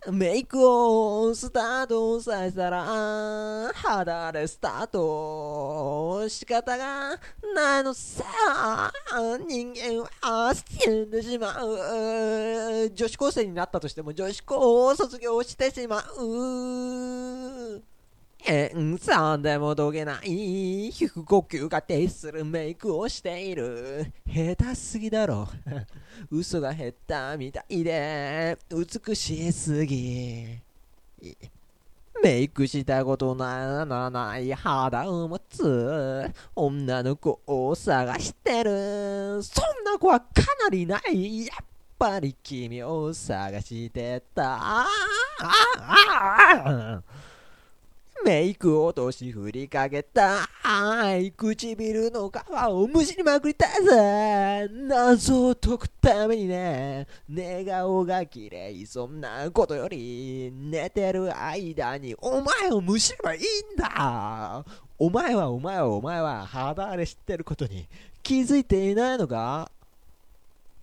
メイクをスタートさせたら肌でスタート仕方がないのさ。人間は死んでしまう。女子高生になったとしても女子高を卒業してしまう。さんでもどげない皮膚呼吸が徹するメイクをしている。下手すぎだろ。嘘が減ったみたいで美しすぎ。メイクしたことならない肌を持つ女の子を探してる。そんな子はかなりない。やっぱり君を探してた。メイク落とし振りかけた唇の皮をむしりまくりたいぜ。謎を解くためにね。寝顔が綺麗、そんなことより寝てる間にお前をむしればいいんだ。お前は肌荒れしてることに気づいていないのか。